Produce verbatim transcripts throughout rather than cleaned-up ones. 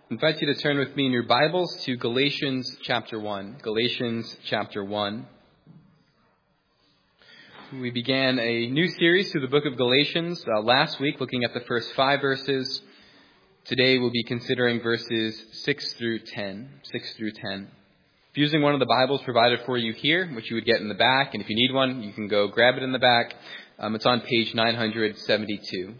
I invite you to turn with me in your Bibles to Galatians chapter one. Galatians chapter one. We began a new series through the book of Galatians uh, last week, looking at the first five verses. Today we'll be considering verses six through ten. six through ten. If you're using one of the Bibles provided for you here, which you would get in the back, and if you need one, you can go grab it in the back. Um, it's on page nine seventy-two.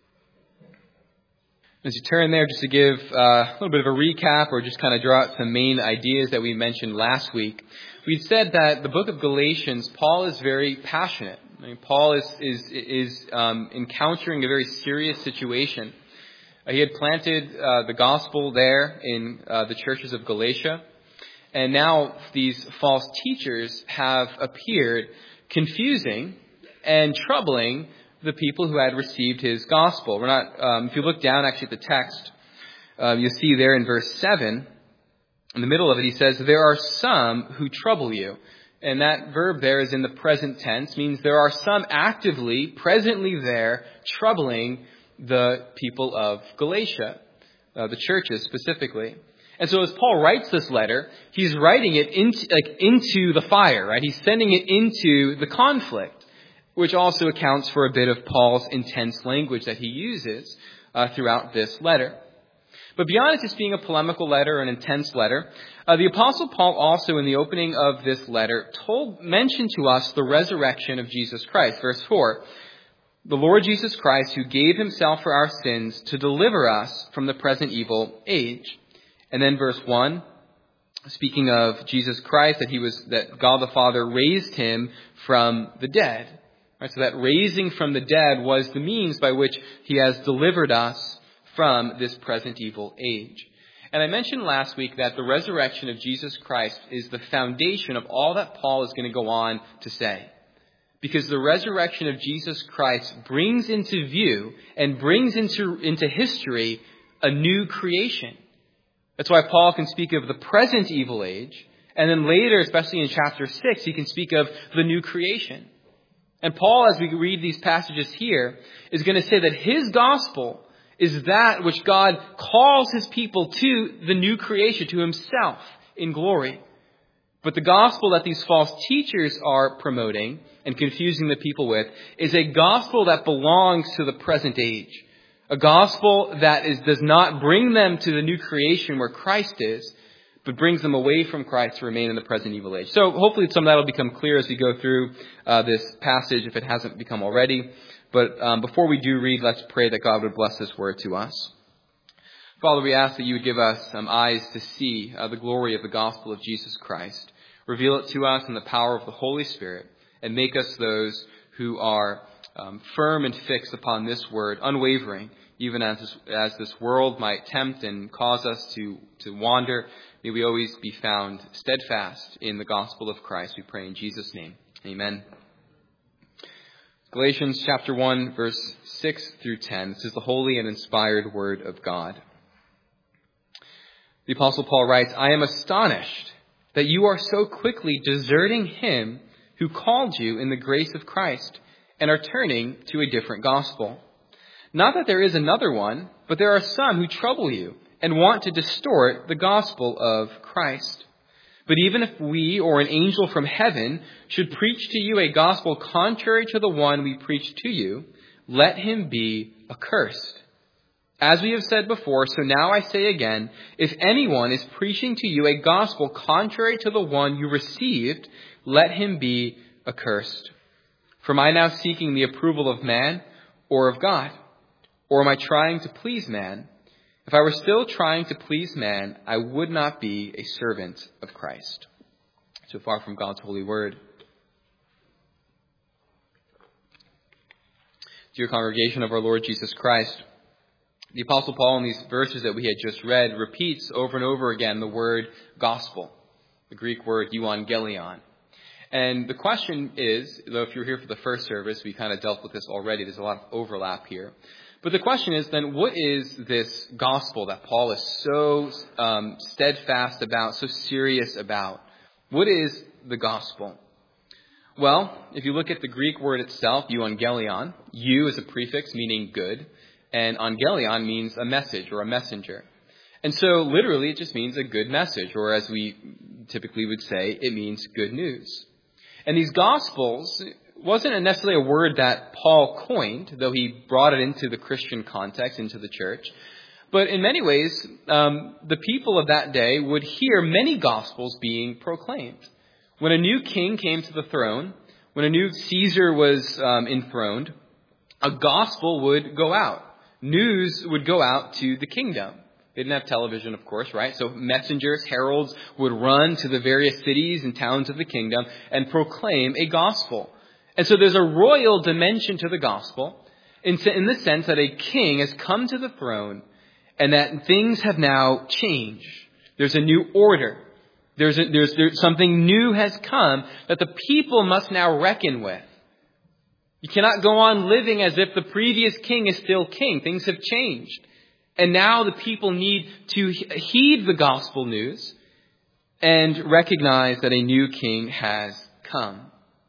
As you turn there, just to give uh, a little bit of a recap or just kind of draw out some main ideas that we mentioned last week, we said that the book of Galatians, Paul is very passionate. I mean, Paul is is is um, encountering a very serious situation. Uh, he had planted uh, the gospel there in uh, the churches of Galatia, and now these false teachers have appeared, confusing and troubling the people who had received his gospel. We're not. Um, if you look down actually at the text, uh, you'll see there in verse seven, in the middle of it, he says, "There are some who trouble you," and that verb there is in the present tense, means there are some actively, presently there, troubling the people of Galatia, uh, the churches specifically. And so as Paul writes this letter, he's writing it into like into the fire, right? He's sending it into the conflict, which also accounts for a bit of Paul's intense language that he uses uh, throughout this letter. But beyond it just being a polemical letter, an intense letter, uh, the Apostle Paul also in the opening of this letter told, mentioned to us the resurrection of Jesus Christ. Verse four, "The Lord Jesus Christ, who gave himself for our sins to deliver us from the present evil age." And then verse one, speaking of Jesus Christ, that he was that God the Father raised him from the dead. Right, so that raising from the dead was the means by which he has delivered us from this present evil age. And I mentioned last week that the resurrection of Jesus Christ is the foundation of all that Paul is going to go on to say. Because the resurrection of Jesus Christ brings into view and brings into, into history a new creation. That's why Paul can speak of the present evil age. And then later, especially in chapter six, he can speak of the new creation. And Paul, as we read these passages here, is going to say that his gospel is that which God calls his people to the new creation, to himself in glory. But the gospel that these false teachers are promoting and confusing the people with is a gospel that belongs to the present age. A gospel that is, does not bring them to the new creation where Christ is, but brings them away from Christ to remain in the present evil age. So hopefully some of that will become clear as we go through uh, this passage, if it hasn't become already. But um, before we do read, let's pray that God would bless this word to us. Father, we ask that you would give us um, eyes to see uh, the glory of the gospel of Jesus Christ. Reveal it to us in the power of the Holy Spirit, and make us those who are um, firm and fixed upon this word, unwavering, even as this, as this world might tempt and cause us to, to wander. May we always be found steadfast in the gospel of Christ. We pray in Jesus' name. Amen. Galatians chapter one, verse six through ten. This is the holy and inspired word of God. The Apostle Paul writes, "I am astonished that you are so quickly deserting him who called you in the grace of Christ and are turning to a different gospel. Not that there is another one, but there are some who trouble you and want to distort the gospel of Christ. But even if we or an angel from heaven should preach to you a gospel contrary to the one we preach to you, let him be accursed. As we have said before, so now I say again, if anyone is preaching to you a gospel contrary to the one you received, let him be accursed. For am I now seeking the approval of man or of God? Or am I trying to please man? If I were still trying to please man, I would not be a servant of Christ." So far from God's holy word. Dear congregation of our Lord Jesus Christ, the Apostle Paul in these verses that we had just read repeats over and over again the word gospel, the Greek word euangelion. And the question is, though if you're here for the first service, we kind of dealt with this already, there's a lot of overlap here. But the question is then, what is this gospel that Paul is so um, steadfast about, so serious about? What is the gospel? Well, if you look at the Greek word itself, euangelion, eu is a prefix meaning good, and angelion means a message or a messenger. And so literally it just means a good message, or as we typically would say, it means good news. And these Gospels wasn't necessarily a word that Paul coined, though he brought it into the Christian context, into the church. But in many ways, um, the people of that day would hear many Gospels being proclaimed. When a new king came to the throne, when a new Caesar was um, enthroned, a gospel would go out. News would go out to the kingdom. They didn't have television, of course, right? So messengers, heralds would run to the various cities and towns of the kingdom and proclaim a gospel. And so there's a royal dimension to the gospel in the sense that a king has come to the throne and that things have now changed. There's a new order. There's, a, there's, there's something new has come that the people must now reckon with. You cannot go on living as if the previous king is still king. Things have changed. And now the people need to heed the gospel news and recognize that a new king has come.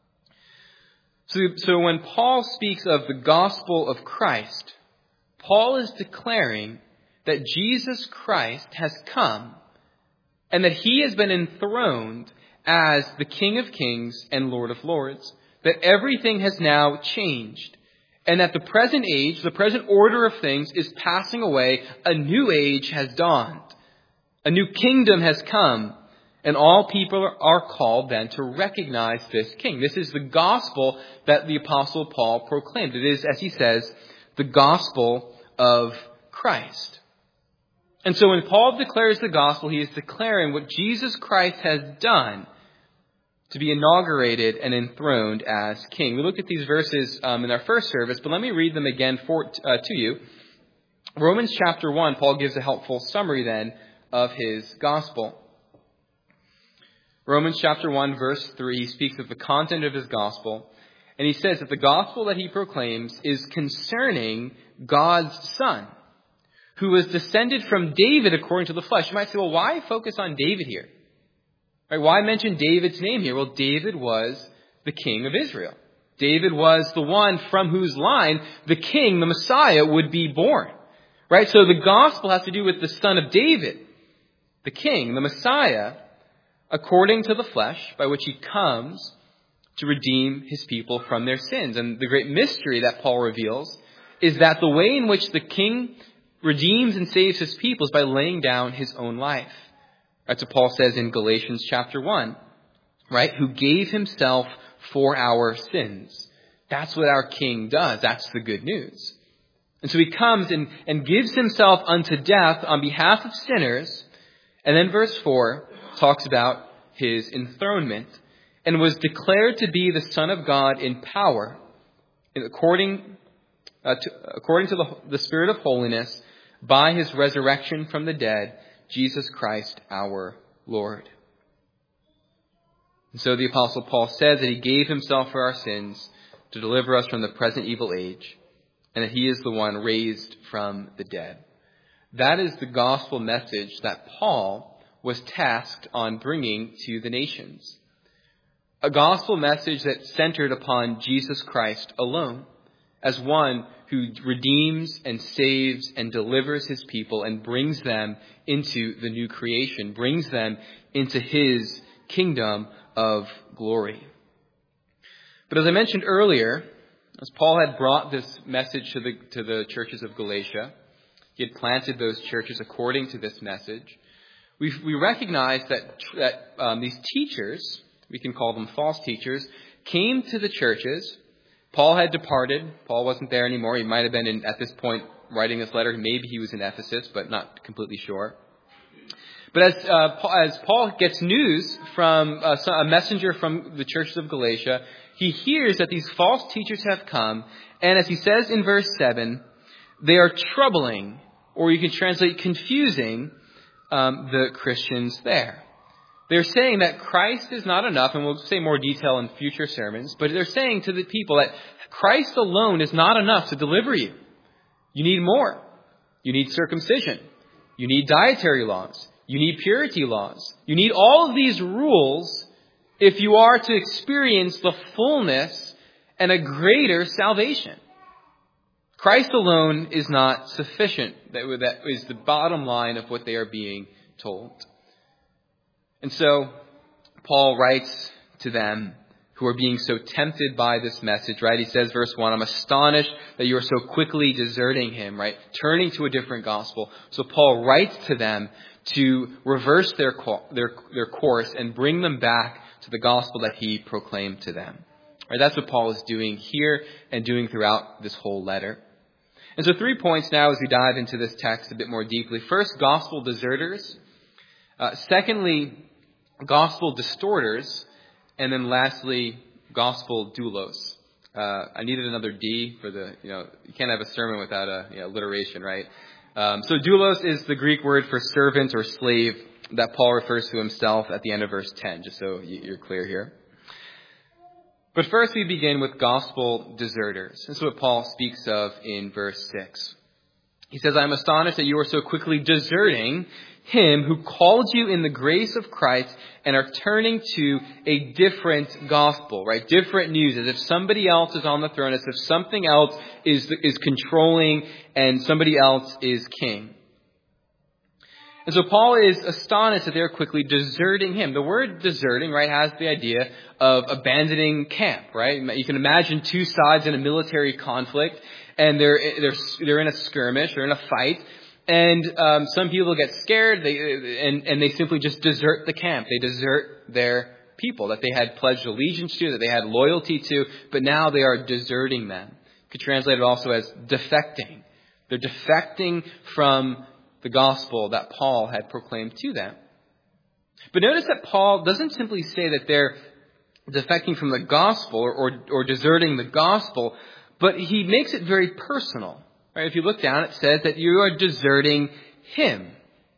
So, so when Paul speaks of the gospel of Christ, Paul is declaring that Jesus Christ has come and that he has been enthroned as the King of Kings and Lord of Lords, that everything has now changed. And that the present age, the present order of things is passing away. A new age has dawned. A new kingdom has come. And all people are called then to recognize this king. This is the gospel that the Apostle Paul proclaimed. It is, as he says, the gospel of Christ. And so when Paul declares the gospel, he is declaring what Jesus Christ has done to be inaugurated and enthroned as king. We looked at these verses um, in our first service, but let me read them again for, uh, to you. Romans chapter one, Paul gives a helpful summary then of his gospel. Romans chapter one, verse three, he speaks of the content of his gospel, and he says that the gospel that he proclaims is concerning God's Son, who was descended from David according to the flesh. You might say, well, why focus on David here? Right, why mention David's name here? Well, David was the king of Israel. David was the one from whose line the king, the Messiah, would be born. Right? So the gospel has to do with the son of David, the king, the Messiah, according to the flesh, by which he comes to redeem his people from their sins. And the great mystery that Paul reveals is that the way in which the king redeems and saves his people is by laying down his own life. That's what Paul says in Galatians chapter one, right? Who gave himself for our sins. That's what our king does. That's the good news. And so he comes and, and gives himself unto death on behalf of sinners. And then verse four talks about his enthronement and was declared to be the Son of God in power, according, uh, to, according to the, the Spirit of holiness, by his resurrection from the dead, Jesus Christ our Lord. And so the Apostle Paul says that he gave himself for our sins to deliver us from the present evil age, and that he is the one raised from the dead. That is the gospel message that Paul was tasked on bringing to the nations. A gospel message that centered upon Jesus Christ alone, as one who redeems and saves and delivers his people and brings them into the new creation, brings them into his kingdom of glory. But as I mentioned earlier, as Paul had brought this message to the, to the churches of Galatia, he had planted those churches according to this message. We, we recognize that, that um, these teachers, we can call them false teachers, came to the churches. Paul had departed. Paul wasn't there anymore. He might have been in, at this point writing this letter. Maybe he was in Ephesus, but not completely sure. But as, uh, as Paul gets news from uh, a messenger from the churches of Galatia, he hears that these false teachers have come. And as he says in verse seven, they are troubling, or you can translate confusing, um, the Christians there. They're saying that Christ is not enough, and we'll say more detail in future sermons, but they're saying to the people that Christ alone is not enough to deliver you. You need more. You need circumcision. You need dietary laws. You need purity laws. You need all of these rules if you are to experience the fullness and a greater salvation. Christ alone is not sufficient. That that is the bottom line of what they are being told. And so Paul writes to them who are being so tempted by this message, right? He says, verse one, I'm astonished that you are so quickly deserting him, right? Turning to a different gospel. So Paul writes to them to reverse their, their, their course and bring them back to the gospel that he proclaimed to them. Right? That's what Paul is doing here and doing throughout this whole letter. And so three points now as we dive into this text a bit more deeply. First, gospel deserters. Uh, secondly, gospel distorters. And then lastly, gospel doulos. Uh, I needed another D for the, you know, you can't have a sermon without a you know, alliteration, right? Um, so doulos is the Greek word for servant or slave that Paul refers to himself at the end of verse ten, just so you're clear here. But first we begin with gospel deserters. This is what Paul speaks of in verse six. He says, I am astonished that you are so quickly deserting him who called you in the grace of Christ and are turning to a different gospel, right? Different news, as if somebody else is on the throne, as if something else is, is controlling and somebody else is king. And so Paul is astonished that they're quickly deserting him. The word deserting, right, has the idea of abandoning camp, right? You can imagine two sides in a military conflict, and they're they're they're in a skirmish, they're in a fight, and um, some people get scared, they and and they simply just desert the camp. They desert their people that they had pledged allegiance to, that they had loyalty to, but now they are deserting them. You could translate it also as defecting. They're defecting from the gospel that Paul had proclaimed to them. But notice that Paul doesn't simply say that they're defecting from the gospel or, or, or deserting the gospel, but he makes it very personal. Right? If you look down, it says that you are deserting him.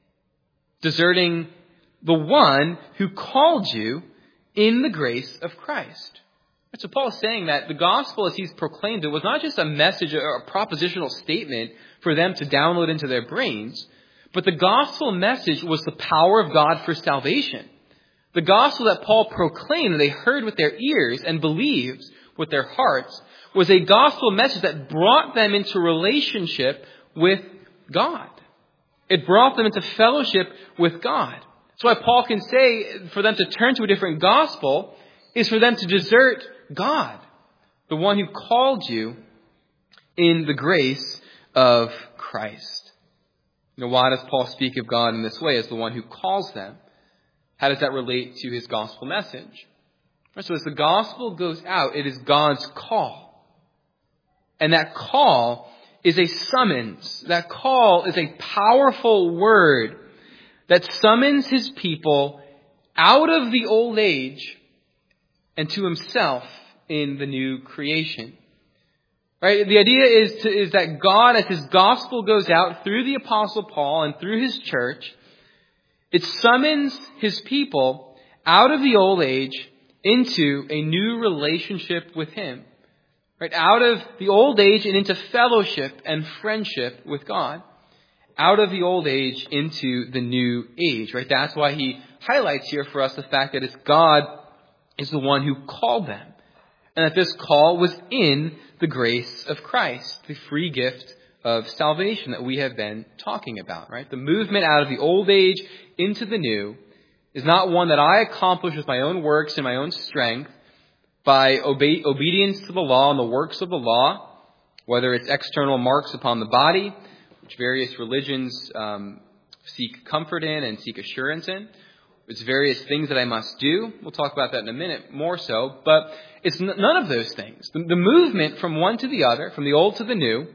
Deserting the one who called you in the grace of Christ. So Paul is saying that the gospel as he's proclaimed it was not just a message or a propositional statement for them to download into their brains, but the gospel message was the power of God for salvation. The gospel that Paul proclaimed and they heard with their ears and believed with their hearts was a gospel message that brought them into relationship with God. It brought them into fellowship with God. That's why Paul can say for them to turn to a different gospel is for them to desert God, the one who called you in the grace of Christ. You know, why does Paul speak of God in this way as the one who calls them? How does that relate to his gospel message? So as the gospel goes out, it is God's call. And that call is a summons. That call is a powerful word that summons his people out of the old age and to himself in the new creation. Right? The idea is, to, is that God, as his gospel goes out through the Apostle Paul and through his church, it summons his people out of the old age into a new relationship with him. Right? Out of the old age and into fellowship and friendship with God. Out of the old age into the new age. Right? That's why he highlights here for us the fact that it's God is the one who called them. And that this call was in the grace of Christ, the free gift of salvation that we have been talking about, right? The movement out of the old age into the new is not one that I accomplish with my own works and my own strength by obe- obedience to the law and the works of the law, whether it's external marks upon the body, which various religions um, seek comfort in and seek assurance in. It's various things that I must do. We'll talk about that in a minute more so. But it's n- none of those things. The, the movement from one to the other, from the old to the new,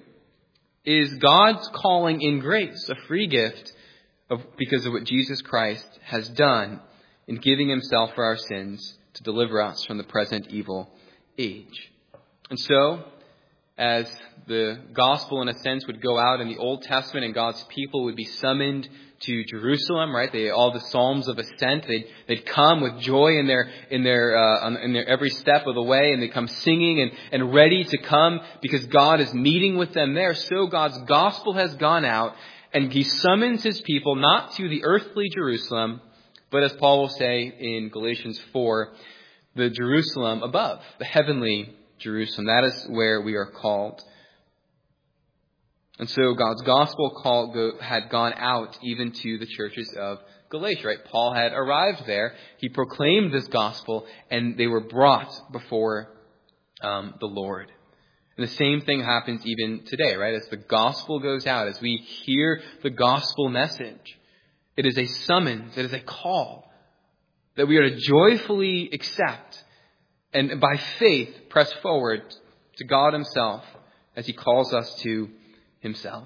is God's calling in grace, a free gift of, because of what Jesus Christ has done in giving himself for our sins to deliver us from the present evil age. And so, as the gospel in a sense would go out in the Old Testament and God's people would be summoned to Jerusalem, right? They all the psalms of ascent. They'd, they'd come with joy in their in their uh, in their every step of the way, and they come singing and and ready to come because God is meeting with them there. So God's gospel has gone out, and He summons His people not to the earthly Jerusalem, but as Paul will say in Galatians four, the Jerusalem above, the heavenly Jerusalem. That is where we are called. And so God's gospel call go, had gone out even to the churches of Galatia, right? Paul had arrived there. He proclaimed this gospel, and they were brought before um, the Lord. And the same thing happens even today, right? As the gospel goes out, as we hear the gospel message, it is a summons, it is a call that we are to joyfully accept and by faith press forward to God himself as he calls us to himself.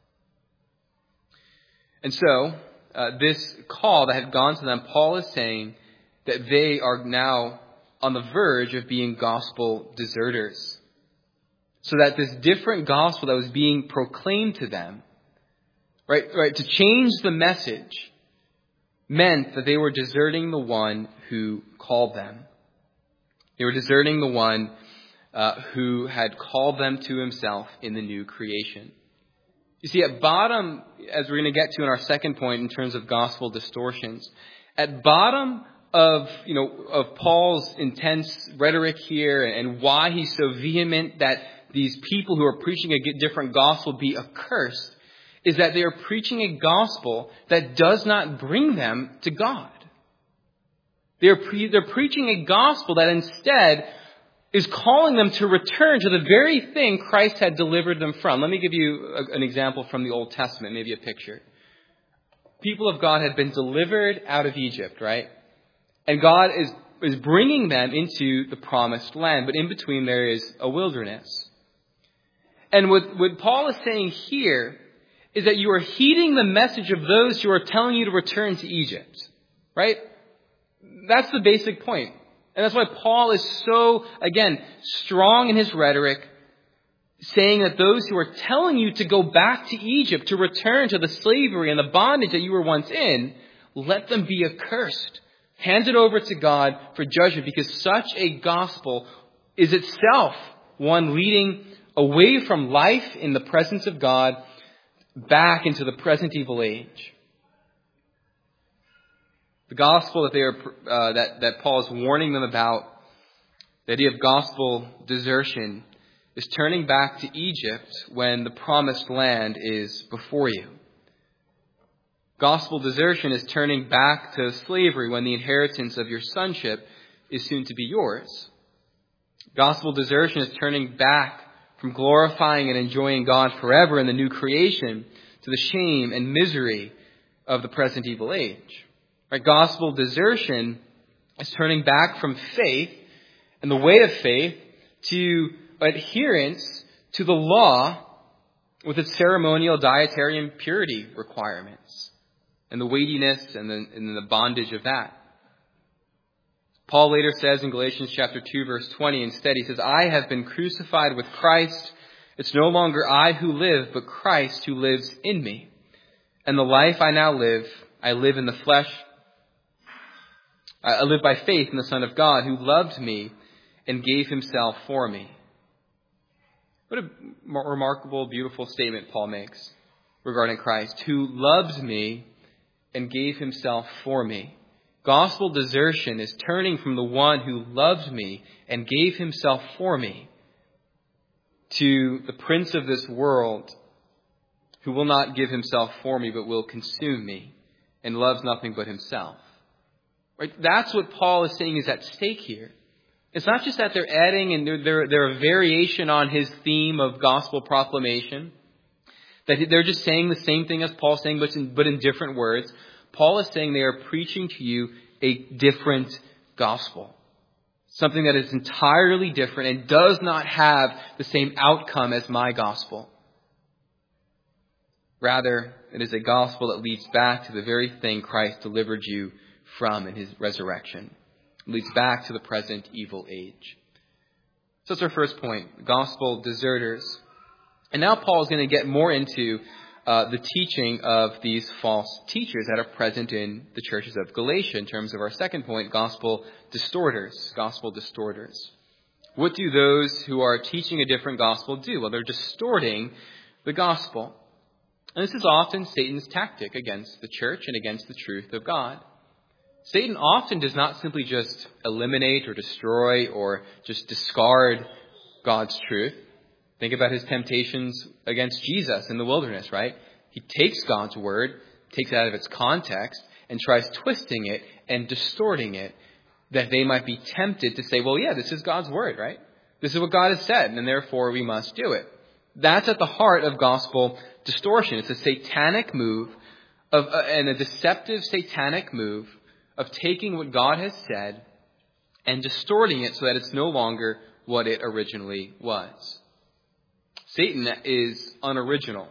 And so, uh, this call that had gone to them, Paul is saying that they are now on the verge of being gospel deserters. So that this different gospel that was being proclaimed to them, right, right, to change the message, meant that they were deserting the one who called them. They were deserting the one uh, who had called them to himself in the new creation. You see, at bottom, as we're going to get to in our second point in terms of gospel distortions, at bottom of, you know, of Paul's intense rhetoric here and why he's so vehement that these people who are preaching a different gospel be accursed, is that they are preaching a gospel that does not bring them to God. They're, pre- they're preaching a gospel that instead is calling them to return to the very thing Christ had delivered them from. Let me give you a, an example from the Old Testament, maybe a picture. People of God had been delivered out of Egypt, right? And God is, is bringing them into the promised land, but in between there is a wilderness. And what, what Paul is saying here is that you are heeding the message of those who are telling you to return to Egypt, right? That's the basic point. And that's why Paul is so, again, strong in his rhetoric, saying that those who are telling you to go back to Egypt, to return to the slavery and the bondage that you were once in, let them be accursed. Hand it over to God for judgment, because such a gospel is itself one leading away from life in the presence of God back into the present evil age. The gospel that they are uh, that that Paul is warning them about, the idea of gospel desertion, is turning back to Egypt when the promised land is before you. Gospel desertion is turning back to slavery when the inheritance of your sonship is soon to be yours. Gospel desertion is turning back from glorifying and enjoying God forever in the new creation to the shame and misery of the present evil age. Right? Gospel desertion is turning back from faith and the way of faith to adherence to the law with its ceremonial, dietary, and purity requirements and the weightiness and the, and the bondage of that. Paul later says in Galatians chapter two, verse twenty, instead, he says, I have been crucified with Christ. It's no longer I who live, but Christ who lives in me. And the life I now live, I live in the flesh. I live by faith in the Son of God who loved me and gave himself for me. What a remarkable, beautiful statement Paul makes regarding Christ, who loves me and gave himself for me. Gospel desertion is turning from the one who loved me and gave himself for me to the prince of this world who will not give himself for me but will consume me and loves nothing but himself. Right? That's what Paul is saying is at stake here. It's not just that they're adding and they're, they're, they're a variation on his theme of gospel proclamation, that they're just saying the same thing as Paul's saying, but in, but in different words. Paul is saying they are preaching to you a different gospel. Something that is entirely different and does not have the same outcome as my gospel. Rather, it is a gospel that leads back to the very thing Christ delivered you from in his resurrection. It leads back to the present evil age. So that's our first point, gospel deserters. And now Paul is going to get more into uh, the teaching of these false teachers that are present in the churches of Galatia in terms of our second point, gospel distorters. Gospel distorters. What do those who are teaching a different gospel do? Well, they're distorting the gospel. And this is often Satan's tactic against the church and against the truth of God. Satan often does not simply just eliminate or destroy or just discard God's truth. Think about his temptations against Jesus in the wilderness, right? He takes God's word, takes it out of its context, and tries twisting it and distorting it that they might be tempted to say, well, yeah, this is God's word, right? This is what God has said, and therefore we must do it. That's at the heart of gospel distortion. It's a satanic move of, uh, and a deceptive satanic move of taking what God has said and distorting it so that it's no longer what it originally was. Satan is unoriginal.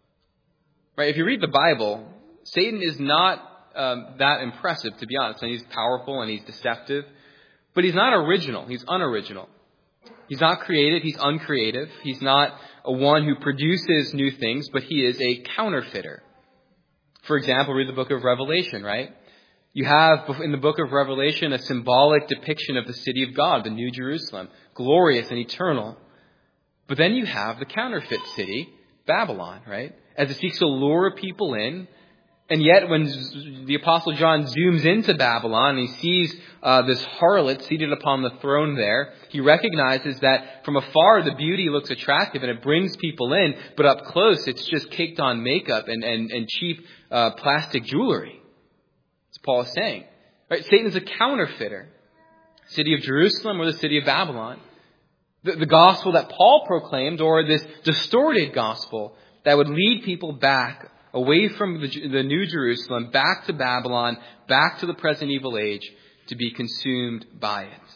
Right? If you read the Bible, Satan is not um, that impressive, to be honest. And he's powerful and he's deceptive. But he's not original. He's unoriginal. He's not creative. He's uncreative. He's not a one who produces new things, but he is a counterfeiter. For example, read the book of Revelation, right? You have in the book of Revelation a symbolic depiction of the city of God, the New Jerusalem, glorious and eternal. But then you have the counterfeit city, Babylon, right? As it seeks to lure people in. And yet when the Apostle John zooms into Babylon and he sees uh, this harlot seated upon the throne there, he recognizes that from afar the beauty looks attractive and it brings people in, but up close it's just caked on makeup and, and, and cheap uh, plastic jewelry. That's what Paul is saying. Right? Satan is a counterfeiter. City of Jerusalem or the city of Babylon. The, the gospel that Paul proclaimed, or this distorted gospel that would lead people back away from the, the New Jerusalem, back to Babylon, back to the present evil age, to be consumed by it.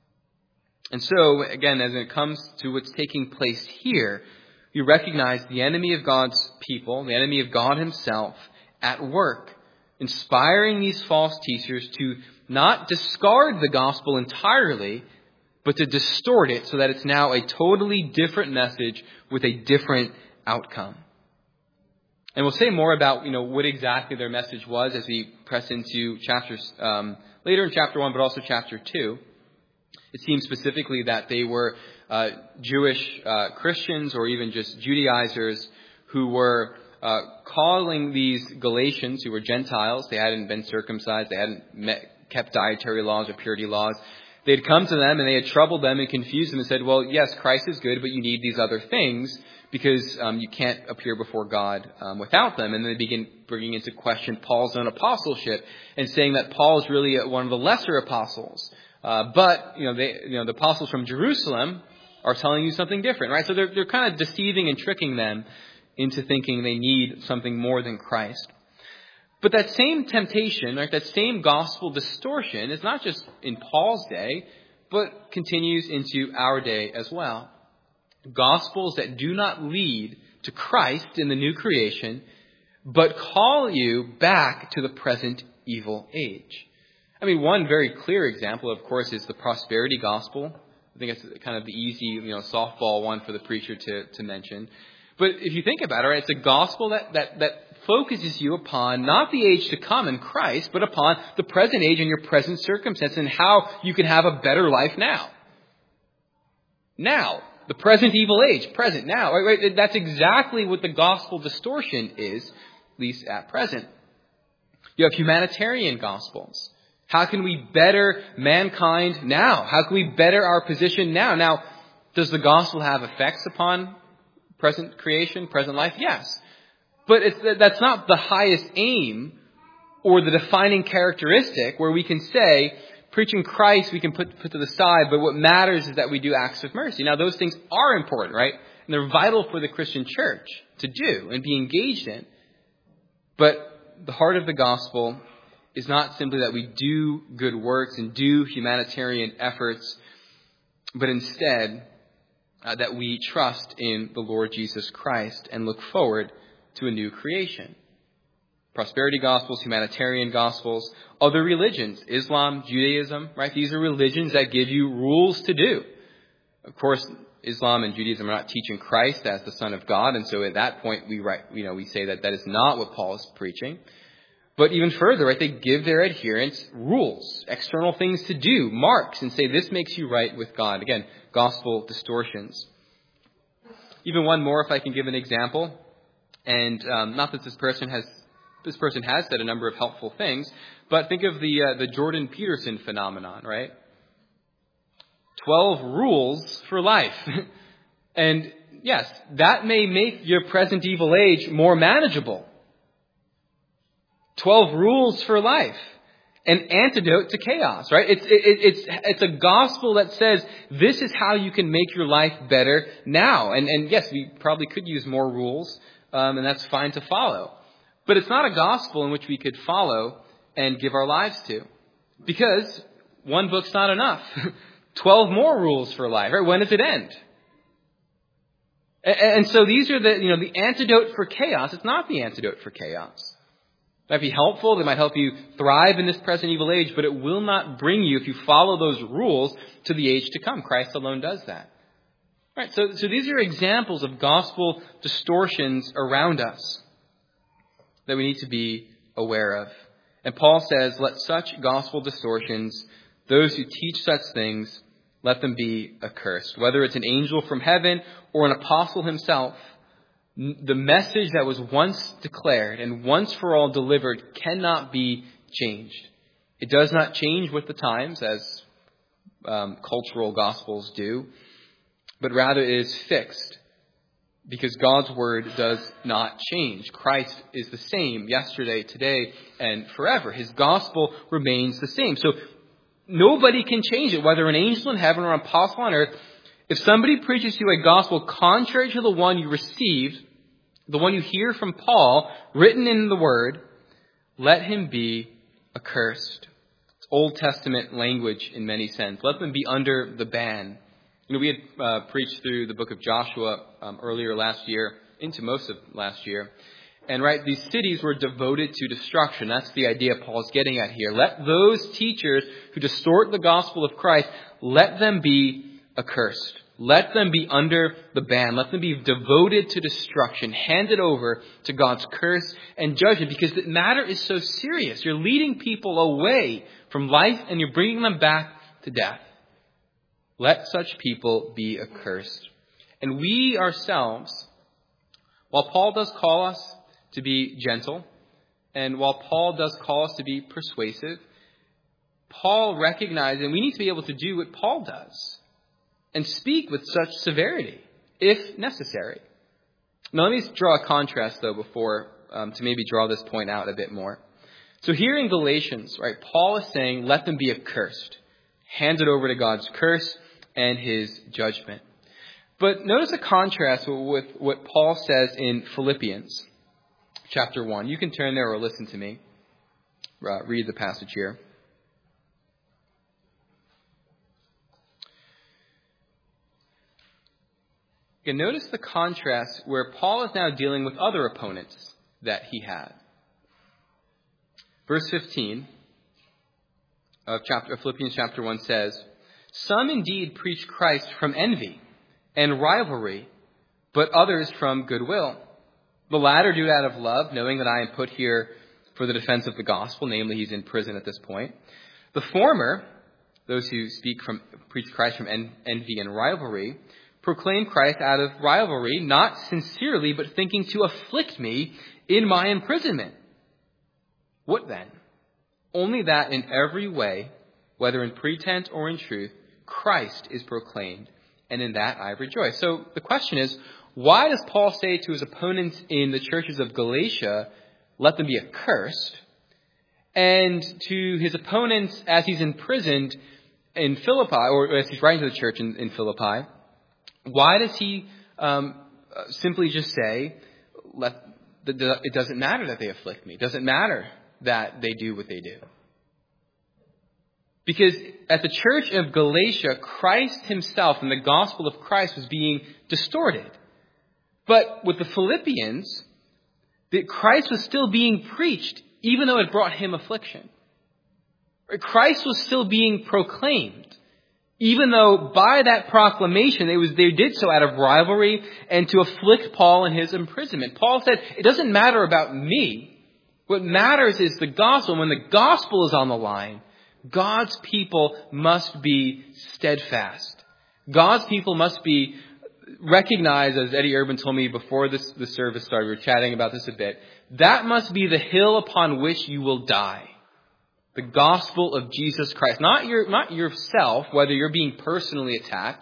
And so, again, as it comes to what's taking place here, you recognize the enemy of God's people, the enemy of God himself, at work, inspiring these false teachers to not discard the gospel entirely, but to distort it so that it's now a totally different message with a different outcome. And we'll say more about, you know, what exactly their message was as we press into chapters um, later in chapter one, but also chapter two. It seems specifically that they were uh, Jewish uh, Christians or even just Judaizers who were uh, calling these Galatians, who were Gentiles. They hadn't been circumcised. They hadn't met, kept dietary laws or purity laws. They had come to them and they had troubled them and confused them and said, well, yes, Christ is good, but you need these other things because um, you can't appear before God um, without them. And then they begin bringing into question Paul's own apostleship and saying that Paul is really one of the lesser apostles. Uh, but, you know, they, you know, the apostles from Jerusalem are telling you something different, right? So they're, they're kind of deceiving and tricking them into thinking they need something more than Christ. But that same temptation, right, that same gospel distortion is not just in Paul's day, but continues into our day as well. Gospels that do not lead to Christ in the new creation, but call you back to the present evil age. I mean, one very clear example, of course, is the prosperity gospel. I think it's kind of the easy, you know, softball one for the preacher to, to mention. But if you think about it, right, it's a gospel that, that, that focuses you upon not the age to come in Christ, but upon the present age and your present circumstance and how you can have a better life now. Now. The present evil age. Present. Now. Right, right? That's exactly what the gospel distortion is, at least at present. You have humanitarian gospels. How can we better mankind now? How can we better our position now? Now, does the gospel have effects upon present creation, present life? Yes. But it's, that's not the highest aim or the defining characteristic where we can say, preaching Christ we can put, put to the side, but what matters is that we do acts of mercy. Now, those things are important, right? And they're vital for the Christian church to do and be engaged in. But the heart of the gospel is not simply that we do good works and do humanitarian efforts, but instead uh, that we trust in the Lord Jesus Christ and look forward to a new creation. Prosperity gospels, humanitarian gospels, other religions, Islam, Judaism, right? These are religions that give you rules to do. Of course, Islam and Judaism are not teaching Christ as the Son of God, and so at that point we write, you know, we say that that is not what Paul is preaching. But even further, right, they give their adherents rules, external things to do, marks, and say this makes you right with God. Again, gospel distortions. Even one more, if I can give an example, and um, not that this person has this person has said a number of helpful things, but think of the uh, the Jordan Peterson phenomenon, right? Twelve rules for life, and yes, that may make your present evil age more manageable. Twelve rules for life. An antidote to chaos, right? It's, it, it's, it's a gospel that says this is how you can make your life better now. And, and yes, we probably could use more rules, um, and that's fine to follow. But it's not a gospel in which we could follow and give our lives to. Because one book's not enough. Twelve more rules for life, right? When does it end? And, and so these are the, you know, the antidote for chaos. It's not the antidote for chaos. It might be helpful. They might help you thrive in this present evil age, but it will not bring you, if you follow those rules, to the age to come. Christ alone does that. All right, so, so these are examples of gospel distortions around us that we need to be aware of. And Paul says, let such gospel distortions, those who teach such things, let them be accursed. Whether it's an angel from heaven or an apostle himself, the message that was once declared and once for all delivered cannot be changed. It does not change with the times, as um, cultural gospels do, but rather it is fixed, because God's word does not change. Christ is the same yesterday, today, and forever. His gospel remains the same. So nobody can change it, whether an angel in heaven or an apostle on earth. If somebody preaches you a gospel contrary to the one you received, the one you hear from Paul, written in the Word, let him be accursed. It's Old Testament language in many sense. Let them be under the ban. You know, we had uh, preached through the book of Joshua um, earlier last year, into most of last year. And right, these cities were devoted to destruction. That's the idea Paul's getting at here. Let those teachers who distort the gospel of Christ, let them be accursed. Let them be under the ban. Let them be devoted to destruction, handed over to God's curse and judgment, because the matter is so serious. You're leading people away from life and you're bringing them back to death. Let such people be accursed. And we ourselves, while Paul does call us to be gentle, and while Paul does call us to be persuasive, Paul recognizes, and we need to be able to do what Paul does, and speak with such severity, if necessary. Now, let me draw a contrast, though, before um, to maybe draw this point out a bit more. So here in Galatians, right, Paul is saying, let them be accursed, handed over to God's curse and his judgment. But notice a contrast with what Paul says in Philippians chapter one. You can turn there or listen to me uh, read the passage here. And notice the contrast where Paul is now dealing with other opponents that he had. Verse fifteen of chapter of Philippians chapter one says, some indeed preach Christ from envy and rivalry, but others from goodwill. The latter do it out of love, knowing that I am put here for the defense of the gospel, namely he's in prison at this point. The former, those who speak from preach Christ from en- envy and rivalry, proclaim Christ out of rivalry, not sincerely, but thinking to afflict me in my imprisonment. What then? Only that in every way, whether in pretense or in truth, Christ is proclaimed, and in that I rejoice. So the question is, why does Paul say to his opponents in the churches of Galatia, let them be accursed, and to his opponents as he's imprisoned in Philippi, or as he's writing to the church in, in Philippi, why does he um, simply just say, let, it doesn't matter that they afflict me. It doesn't matter that they do what they do. Because at the church of Galatia, Christ himself and the gospel of Christ was being distorted. But with the Philippians, that Christ was still being preached, even though it brought him affliction. Christ was still being proclaimed. Even though by that proclamation, it was they did so out of rivalry and to afflict Paul in his imprisonment. Paul said, it doesn't matter about me. What matters is the gospel. When the gospel is on the line, God's people must be steadfast. God's people must be recognized, as Eddie Urban told me before this the service started. We were chatting about this a bit. That must be the hill upon which you will die. The gospel of Jesus Christ. Not your, not yourself, whether you're being personally attacked,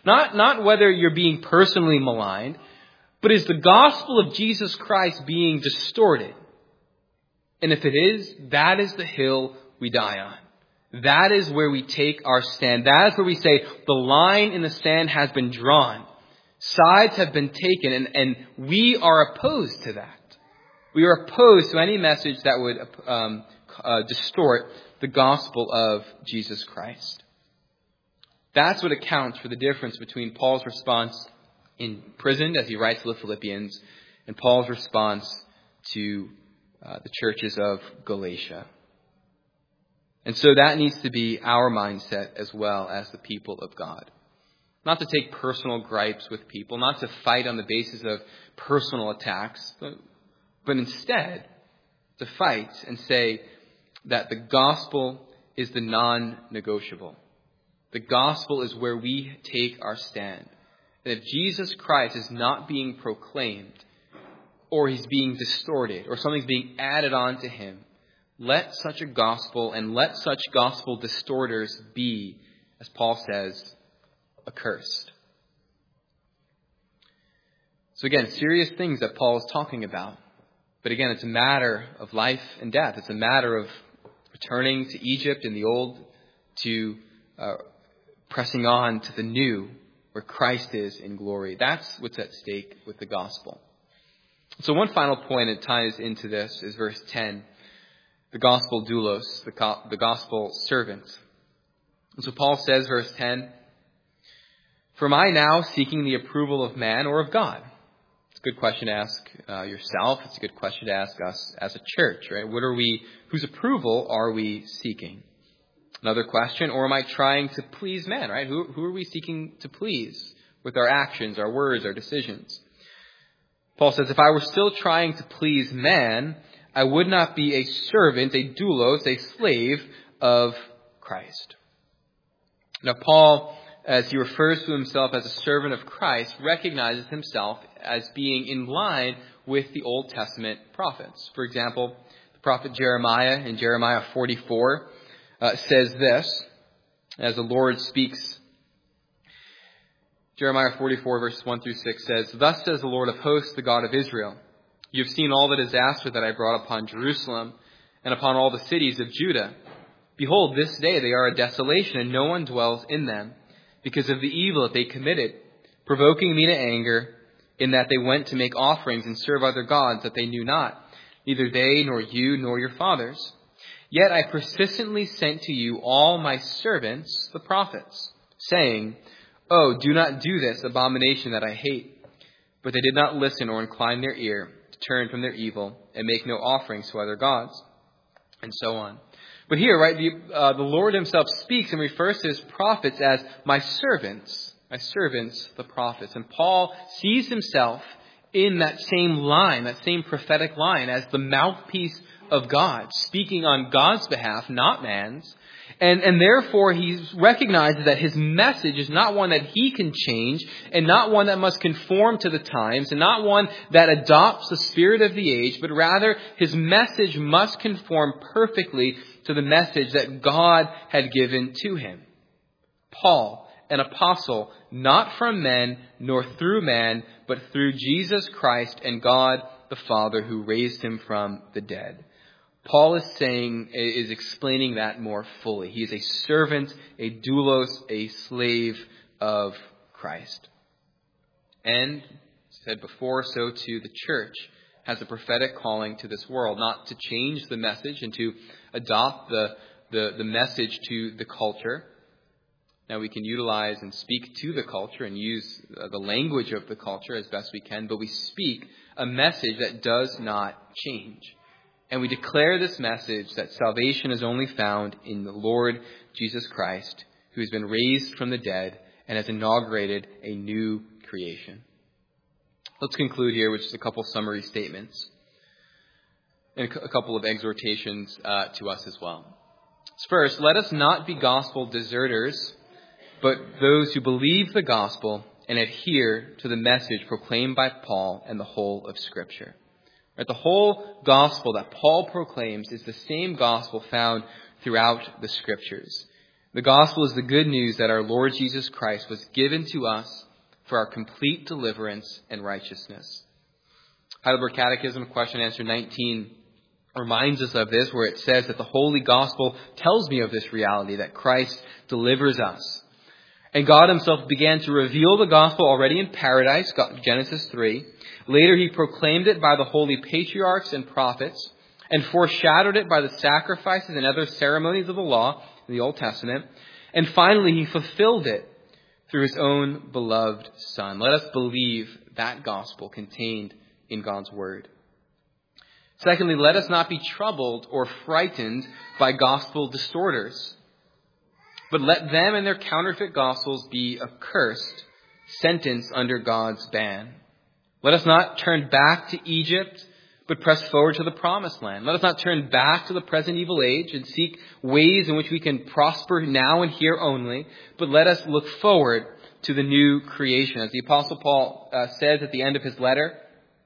Not, not whether you're being personally maligned, but is the gospel of Jesus Christ being distorted? And if it is, that is the hill we die on. That is where we take our stand. That is where we say the line in the sand has been drawn. Sides have been taken, and, and we are opposed to that. We are opposed to any message that would um, uh, distort the gospel of Jesus Christ. That's what accounts for the difference between Paul's response in prison, as he writes to the Philippians, and Paul's response to uh, the churches of Galatia. And so that needs to be our mindset as well as the people of God. Not to take personal gripes with people, not to fight on the basis of personal attacks, but, but instead to fight and say that the gospel is the non-negotiable. The gospel is where we take our stand. And if Jesus Christ is not being proclaimed, or he's being distorted, or something's being added on to him, let such a gospel and let such gospel distorters be, as Paul says, accursed. So again, serious things that Paul is talking about. But again, it's a matter of life and death. It's a matter of returning to Egypt in the old to uh, pressing on to the new, where Christ is in glory. That's what's at stake with the gospel. So one final point that ties into this is verse ten. The gospel doulos, the, co- the gospel servant. And so Paul says, verse ten, "For am I now seeking the approval of man or of God?" It's a good question to ask uh, yourself. It's a good question to ask us as a church, right? What are we, whose approval are we seeking? Another question, or am I trying to please man, right? Who, who are we seeking to please with our actions, our words, our decisions? Paul says, if I were still trying to please man, I would not be a servant, a doulos, a slave of Christ. Now, Paul, as he refers to himself as a servant of Christ, recognizes himself as being in line with the Old Testament prophets. For example, the prophet Jeremiah in Jeremiah forty-four uh, says this, as the Lord speaks. Jeremiah forty-four, verses one through six says, "Thus says the Lord of hosts, the God of Israel, you have seen all the disaster that I brought upon Jerusalem and upon all the cities of Judah. Behold, this day they are a desolation, and no one dwells in them, because of the evil that they committed, provoking me to anger, in that they went to make offerings and serve other gods that they knew not, neither they nor you nor your fathers. Yet I persistently sent to you all my servants, the prophets, saying, Oh, do not do this abomination that I hate. But they did not listen or incline their ear to turn from their evil and make no offerings to other gods," and so on. But here, right, the, uh, the Lord himself speaks and refers to his prophets as my servants, my servants, the prophets. And Paul sees himself in that same line, that same prophetic line, as the mouthpiece of God, speaking on God's behalf, not man's. And, and therefore, he recognizes that his message is not one that he can change, and not one that must conform to the times, and not one that adopts the spirit of the age, but rather his message must conform perfectly to the message that God had given to him. Paul, an apostle, not from men, nor through man, but through Jesus Christ and God the Father who raised him from the dead. Paul is saying, is explaining that more fully. He is a servant, a doulos, a slave of Christ. And, as I said before, so too the church has a prophetic calling to this world, not to change the message and to adopt the, the, the message to the culture. Now we can utilize and speak to the culture and use the language of the culture as best we can, but we speak a message that does not change. And we declare this message that salvation is only found in the Lord Jesus Christ, who has been raised from the dead and has inaugurated a new creation. Let's conclude here with just a couple summary statements and a couple of exhortations uh, to us as well. First, let us not be gospel deserters, but those who believe the gospel and adhere to the message proclaimed by Paul and the whole of Scripture. Right, the whole gospel that Paul proclaims is the same gospel found throughout the Scriptures. The gospel is the good news that our Lord Jesus Christ was given to us for our complete deliverance and righteousness. Heidelberg Catechism, question answer nineteen, reminds us of this, where it says that the Holy Gospel tells me of this reality, that Christ delivers us. And God himself began to reveal the gospel already in paradise, Genesis three. Later he proclaimed it by the holy patriarchs and prophets, and foreshadowed it by the sacrifices and other ceremonies of the law in the Old Testament. And finally he fulfilled it through his own beloved Son. Let us believe that gospel contained in God's word. Secondly, let us not be troubled or frightened by gospel distorters, but let them and their counterfeit gospels be accursed, sentenced under God's ban. Let us not turn back to Egypt, but press forward to the promised land. Let us not turn back to the present evil age and seek ways in which we can prosper now and here only, but let us look forward to the new creation. As the Apostle Paul uh, says at the end of his letter,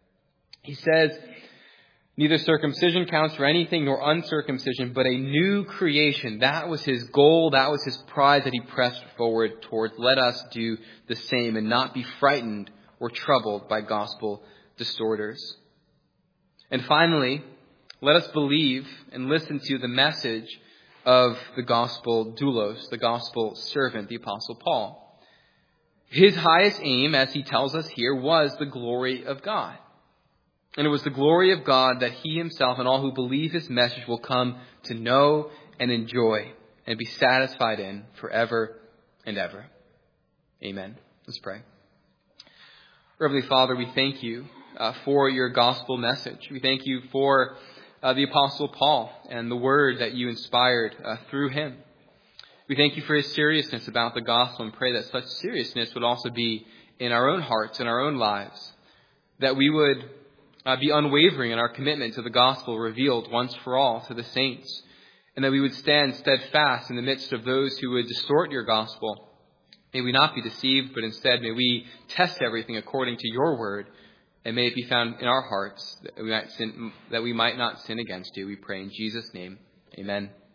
he says, neither circumcision counts for anything nor uncircumcision, but a new creation. That was his goal. That was his prize that he pressed forward towards. Let us do the same and not be frightened or troubled by gospel distorters. And finally, let us believe and listen to the message of the gospel doulos, the gospel servant, the Apostle Paul. His highest aim, as he tells us here, was the glory of God. And it was the glory of God that he himself and all who believe his message will come to know and enjoy and be satisfied in forever and ever. Amen. Let's pray. Heavenly Father, we thank you uh, for your gospel message. We thank you for uh, the Apostle Paul and the word that you inspired uh, through him. We thank you for his seriousness about the gospel and pray that such seriousness would also be in our own hearts and our own lives, that we would Uh, be unwavering in our commitment to the gospel revealed once for all to the saints, and that we would stand steadfast in the midst of those who would distort your gospel. May we not be deceived, but instead may we test everything according to your word, and may it be found in our hearts that we might sin, that we might not sin against you. We pray in Jesus' name. Amen.